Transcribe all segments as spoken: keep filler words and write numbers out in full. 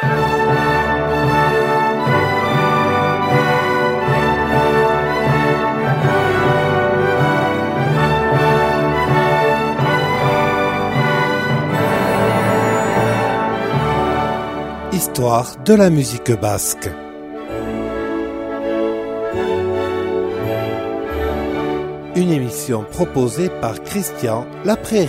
Histoire de la musique basque. Une émission proposée par Christian Laprairie.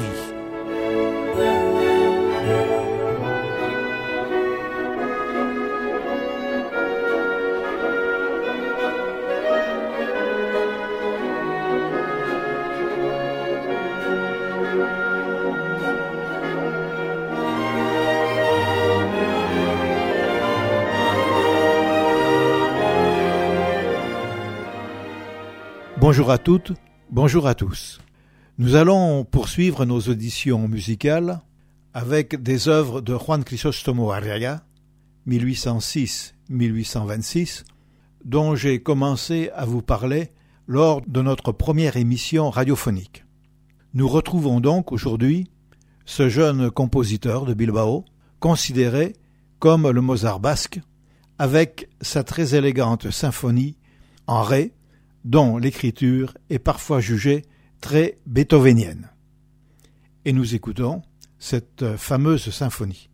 Bonjour à toutes, bonjour à tous. Nous allons poursuivre nos auditions musicales avec des œuvres de Juan Crisóstomo Arriaga, mille huit cent six à mille huit cent vingt-six, dont j'ai commencé à vous parler lors de notre première émission radiophonique. Nous retrouvons donc aujourd'hui ce jeune compositeur de Bilbao, considéré comme le Mozart basque, avec sa très élégante symphonie en ré, dont l'écriture est parfois jugée très beethovenienne. Et nous écoutons cette fameuse symphonie.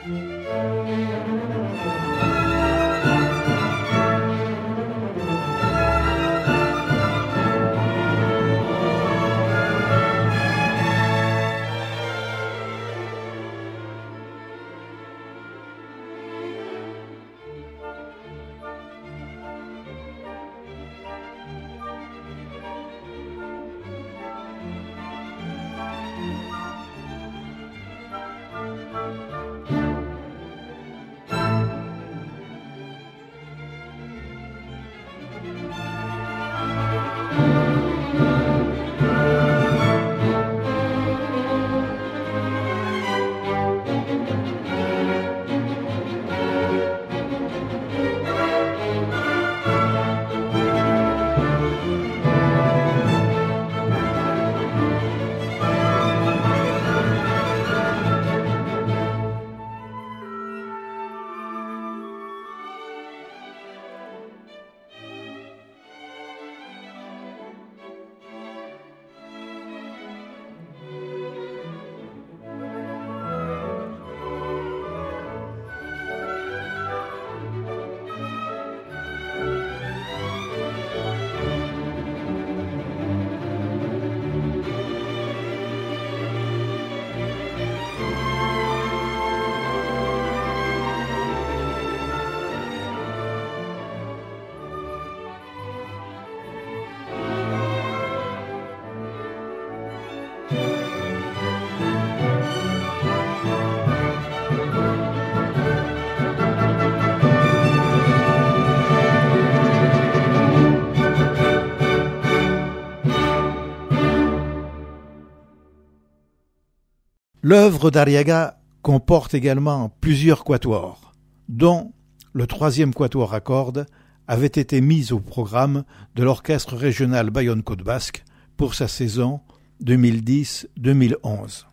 L'œuvre d'Arriaga comporte également plusieurs quatuors, dont le troisième quatuor à cordes avait été mis au programme de l'Orchestre régional Bayonne-Côte Basque pour sa saison deux mille dix deux mille onze.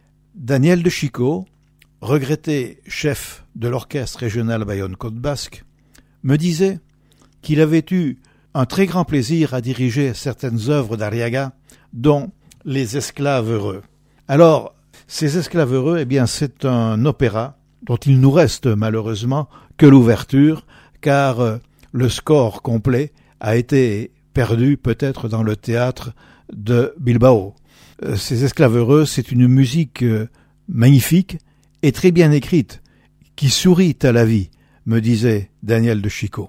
Daniel de Chico, regretté chef de l'Orchestre régional Bayonne-Côte Basque, me disait qu'il avait eu un très grand plaisir à diriger certaines œuvres d'Arriaga, dont Les Esclaves heureux. Alors, Ces Esclaves heureux, eh bien, c'est un opéra dont il nous reste malheureusement que l'ouverture, car euh, le score complet a été perdu peut-être dans le théâtre de Bilbao. Euh, Ces Esclaves heureux, c'est une musique euh, magnifique et très bien écrite, qui sourit à la vie, me disait Daniel de Chico.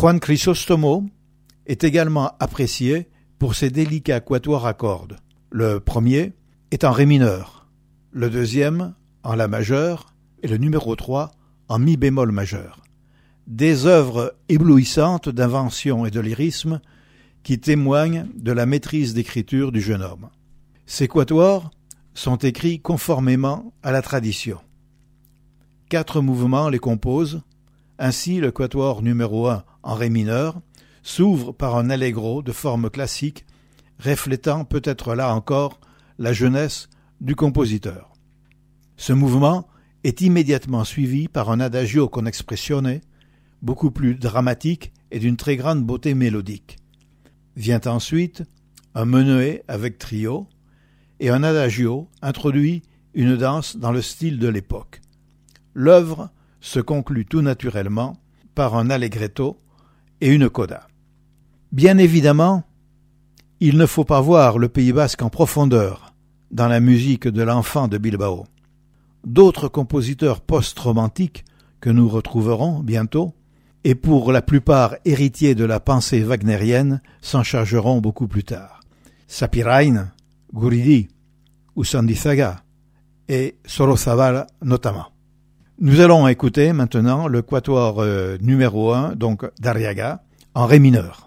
Juan Crisóstomo est également apprécié pour ses délicats quatuors à cordes. Le premier est en ré mineur, le deuxième en la majeur et le numéro trois en mi bémol majeur. Des œuvres éblouissantes d'invention et de lyrisme qui témoignent de la maîtrise d'écriture du jeune homme. Ces quatuors sont écrits conformément à la tradition. Quatre mouvements les composent. Ainsi, le quatuor numéro un en ré mineur s'ouvre par un allegro de forme classique, reflétant peut-être là encore la jeunesse du compositeur. Ce mouvement est immédiatement suivi par un adagio con expressione, beaucoup plus dramatique et d'une très grande beauté mélodique. Vient ensuite un menuet avec trio, et un adagio introduit une danse dans le style de l'époque. L'œuvre se conclut tout naturellement par un allegretto et une coda. Bien évidemment, il ne faut pas voir le Pays basque en profondeur dans la musique de l'enfant de Bilbao. D'autres compositeurs post-romantiques que nous retrouverons bientôt, et pour la plupart héritiers de la pensée wagnérienne, s'en chargeront beaucoup plus tard. Sapirain, Guridi, Usandizaga et Sorozabal notamment. Nous allons écouter maintenant le quatuor euh, numéro un, donc d'Arriaga, en ré mineur.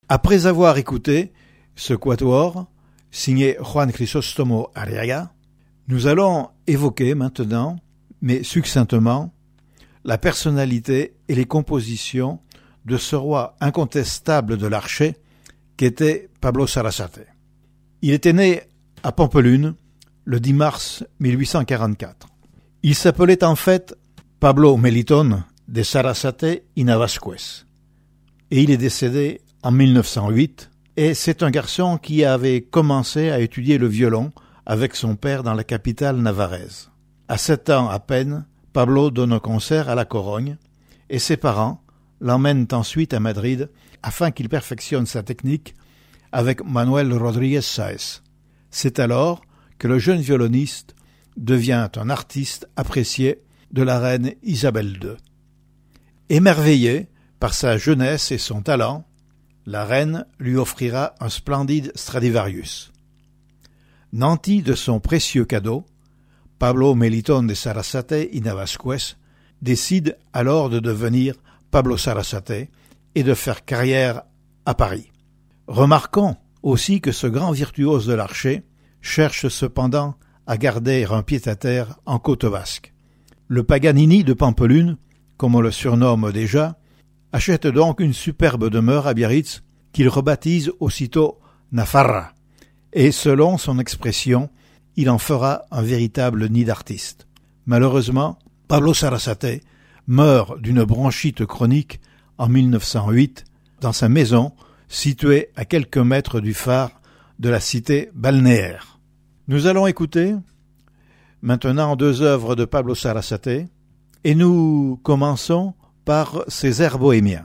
Après avoir écouté ce quatuor, signé Juan Crisóstomo Arriaga, nous allons évoquer maintenant, mais succinctement, la personnalité et les compositions de ce roi incontestable de l'archet qu'était Pablo Sarasate. Il était né à Pampelune le dix mars mille huit cent quarante-quatre. Il s'appelait en fait Pablo Melitón de Sarasate y Navascués et il est décédé en mille neuf cent huit et c'est un garçon qui avait commencé à étudier le violon avec son père dans la capitale navarraise. À sept ans à peine, Pablo donne un concert à La Corogne et ses parents l'emmènent ensuite à Madrid afin qu'il perfectionne sa technique avec Manuel Rodríguez Sáez. C'est alors que le jeune violoniste devient un artiste apprécié de la reine Isabelle deux. Émerveillée par sa jeunesse et son talent, la reine lui offrira un splendide Stradivarius. Nanti de son précieux cadeau, Pablo Melitón de Sarasate y Navascués décide alors de devenir Pablo Sarasate et de faire carrière à Paris. Remarquons aussi que ce grand virtuose de l'archet cherche cependant à garder un pied-à-terre en côte basque. Le Paganini de Pampelune, comme on le surnomme déjà, achète donc une superbe demeure à Biarritz qu'il rebaptise aussitôt Nafarra, et selon son expression, il en fera un véritable nid d'artiste. Malheureusement, Pablo Sarasate meurt d'une bronchite chronique en mille neuf cent huit dans sa maison située à quelques mètres du phare de la cité balnéaire. Nous allons écouter maintenant deux œuvres de Pablo Sarasate et nous commençons par ses airs bohémiens.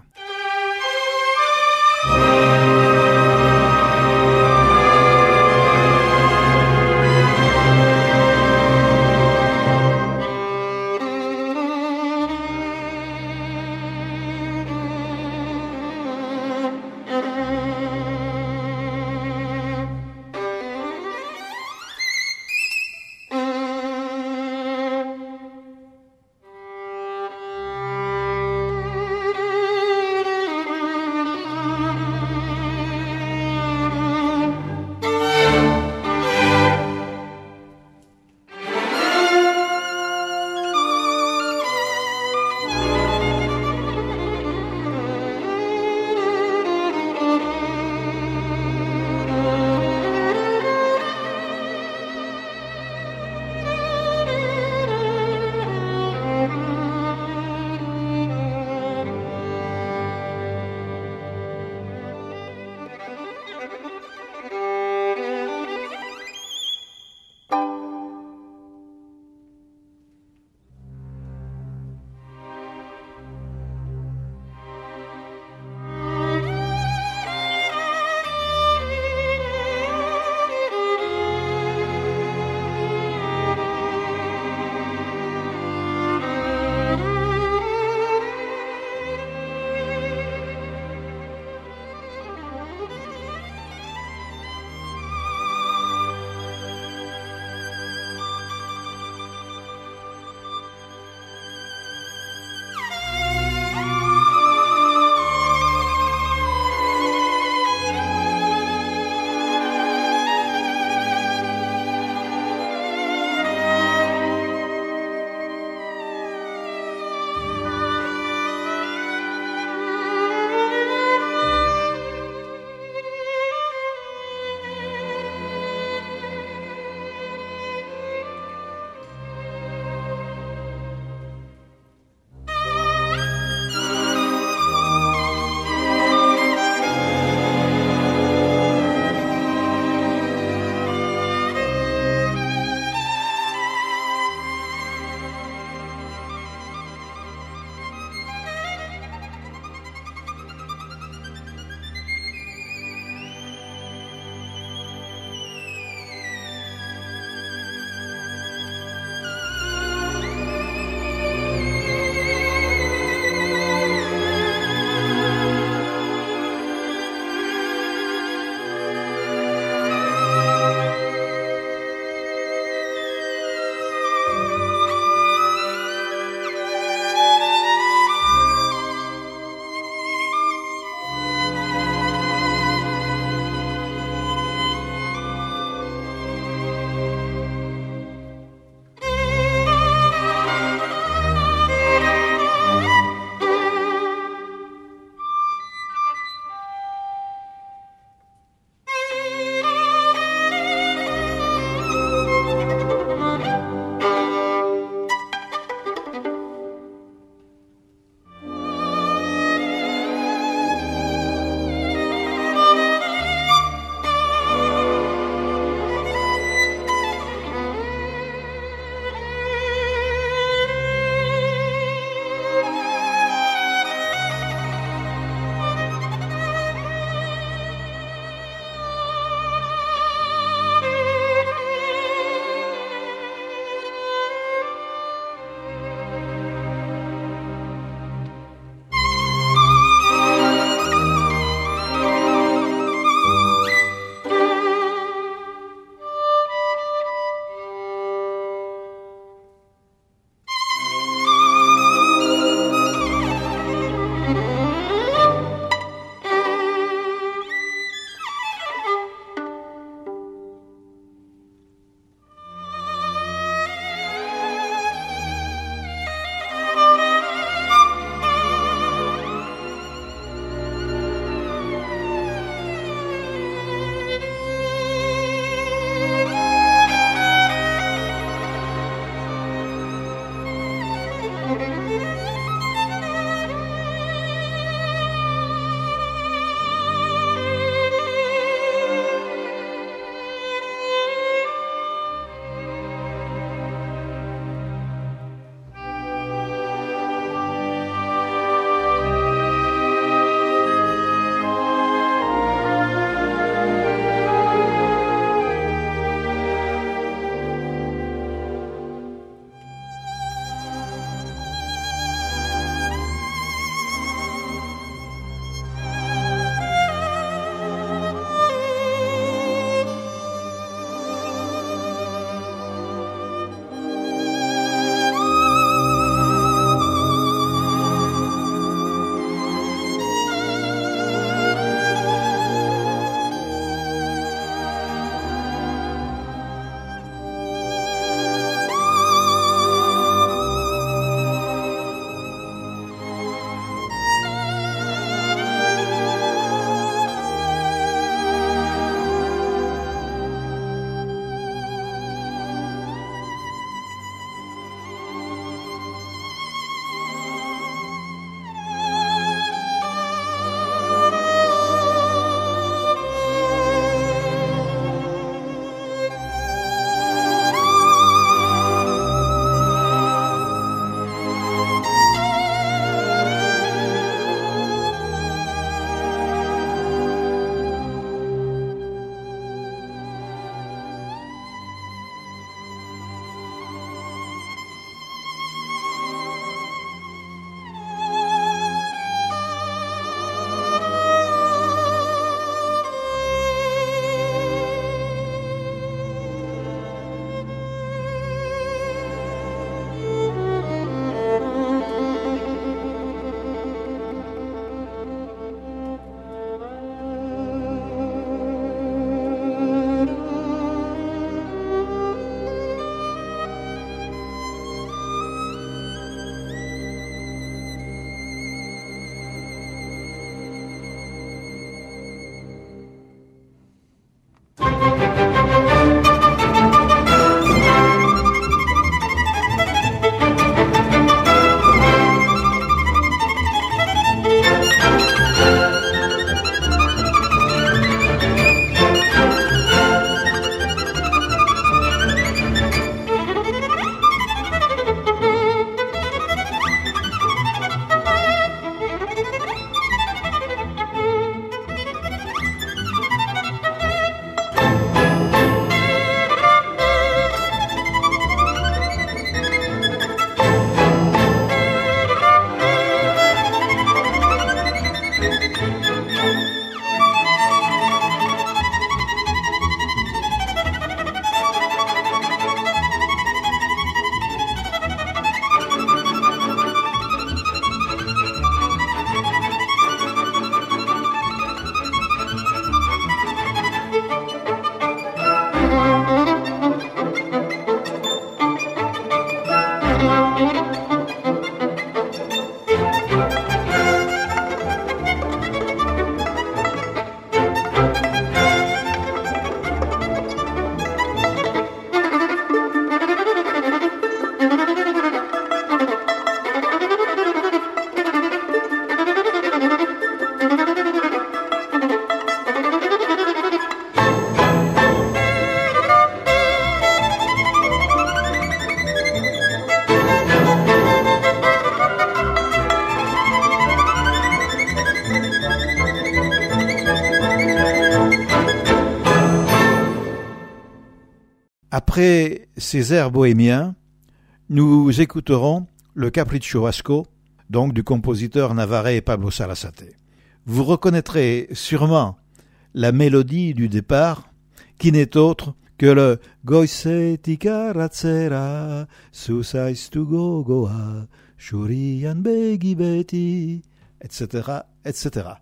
Après ces airs bohémiens, nous écouterons le Capriccio Vasco, donc du compositeur navarrais Pablo Sarasate. Vous reconnaîtrez sûrement la mélodie du départ, qui n'est autre que le Goiseti Karatsera, Susaistu Gogoa, Shurian Begi Beti, et cetera, et cetera.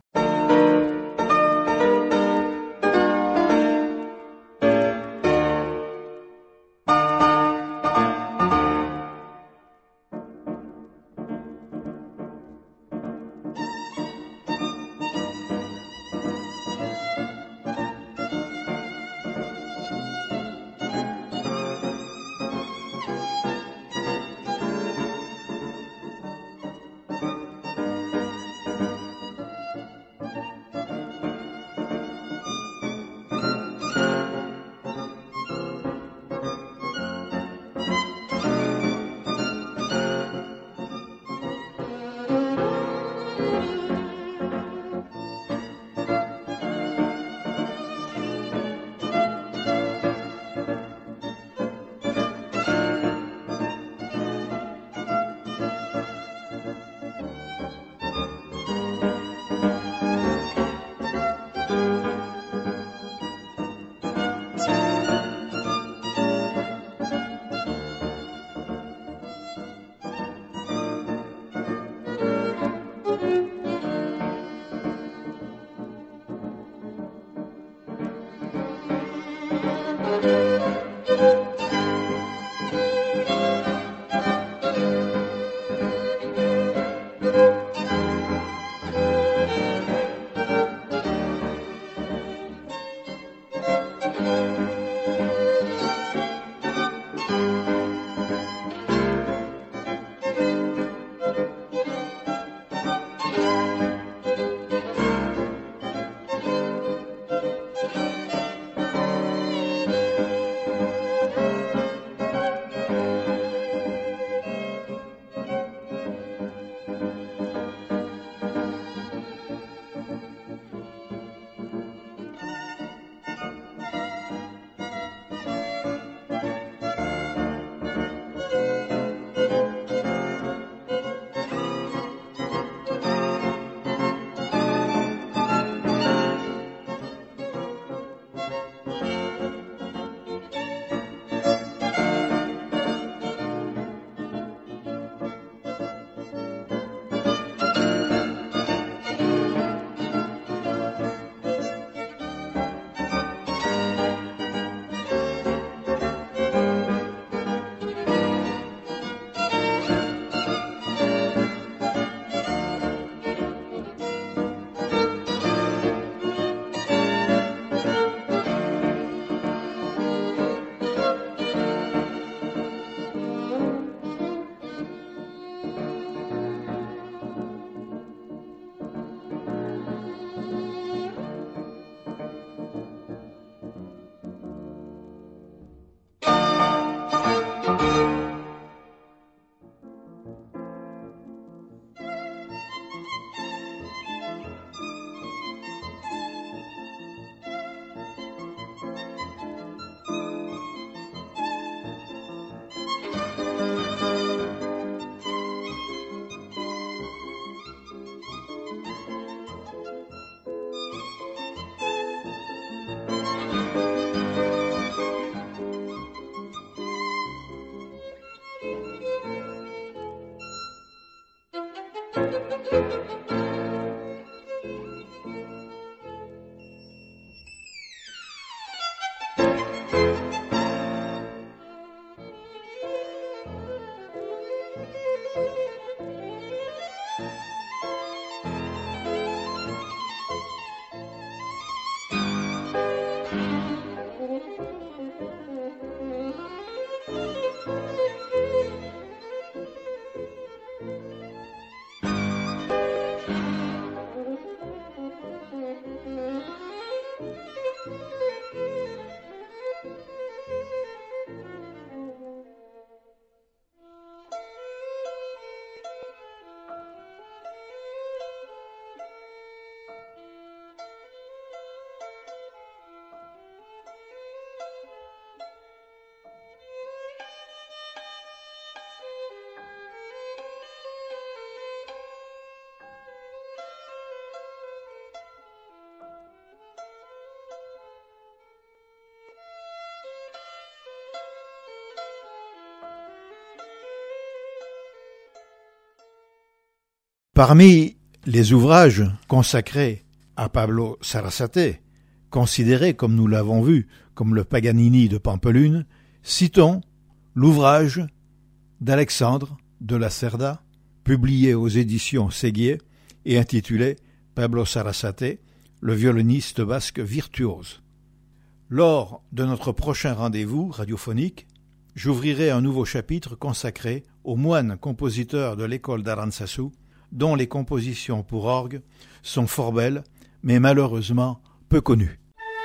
Parmi les ouvrages consacrés à Pablo Sarasate, considéré, comme nous l'avons vu, comme le Paganini de Pampelune, citons l'ouvrage d'Alexandre de la Cerda, publié aux éditions Séguier et intitulé Pablo Sarasate, le violoniste basque virtuose. Lors de notre prochain rendez-vous radiophonique, j'ouvrirai un nouveau chapitre consacré aux moines compositeurs de l'école d'Arantzazu, dont les compositions pour orgue sont fort belles, mais malheureusement peu connues.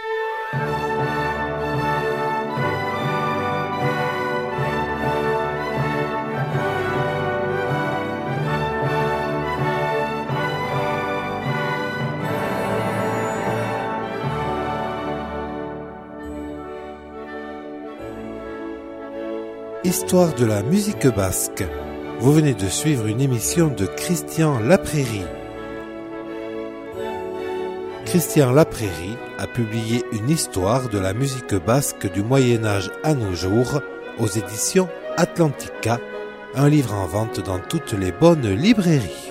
Histoire de la musique basque. Vous venez de suivre une émission de Christian Laprérie. Christian Laprérie a publié une histoire de la musique basque du Moyen-Âge à nos jours aux éditions Atlantica, un livre en vente dans toutes les bonnes librairies.